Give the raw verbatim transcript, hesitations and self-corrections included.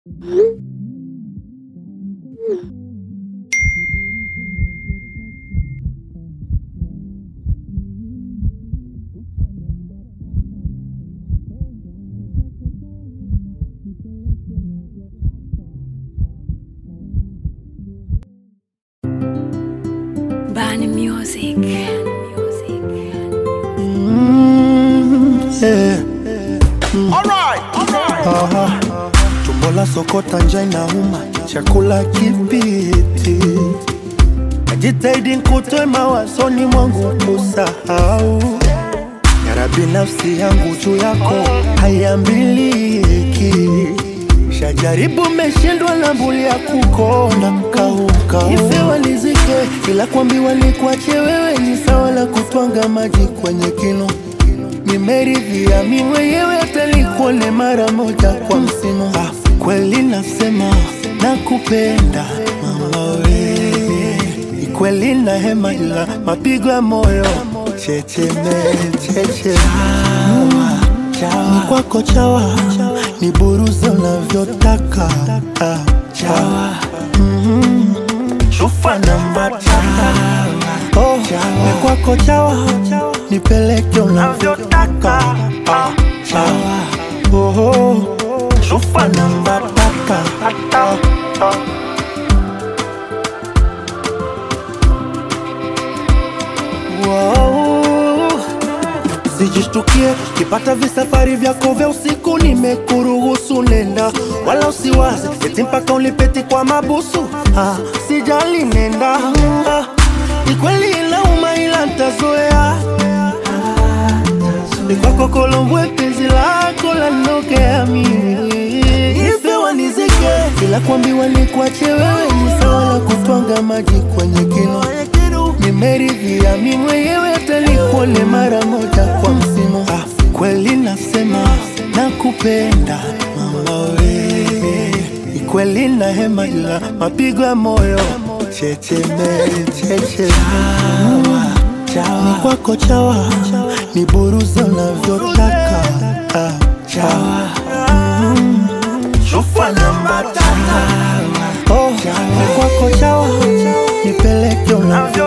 Bani Music. Mm, yeah. mm. Alright, alright. Aha. Tumbo la sokota njaa inauma, chakula kipiti. Najitahidi nikutoe mawazoni mwangu kusahau. Ya Rabbi, nafsi yangu juu yako haiambiliki. Shajaribu meshindwa na mbuli ya kukona kauka. Ife walizike ila kuambiwa ni kuache wewe ni sawa la kutwanga maji kwenye kinu. Nimeridhia mimi mwenyewe atalikuone mara moja kwa msimu. Ah, kweli nasema nakupenda mama we. Kweli na hema ila mapigo ya moyo checheme cheche. Chawa, chawa. Ni kwako chawa, ni buruza unavyotaka. Ah, chawa. Mm-hmm. Chufa namba chawa. Oh, ni kwako chawa, nipeleke unavyotaka. Ah, chawa. Oh, oh. Chufa namba taka. Ah, ah. Wow. Sijishtukie kipata visafari vyako vya usiku, nimekuruhusu nenda, wala usiwaze eti mpaka ulipeti kwa mabusu. Ah, sijali nenda. Ah, ni kweli inauma ila ntazoea. Ni kwako Kolombwe penzi lako lanokea mimi. Ife wanizike ila kuambiwa ni kuache wewe ni sawa la kutwanga maji kwenye kinu. Nimeridhia mimi mwenyewe atalikuone mara moja kwa msimu. Ah, kweli nasema nakupenda mama we. Ni kweli na hema ila mapigo ya moyo checheme cheche. Chawa, chawa. Ni kwako chawa, ni buruza unavyotaka. Ah, chawa. Mm. Chufa namba taka. Oh, ni kwako chawa, nipeleke unavyo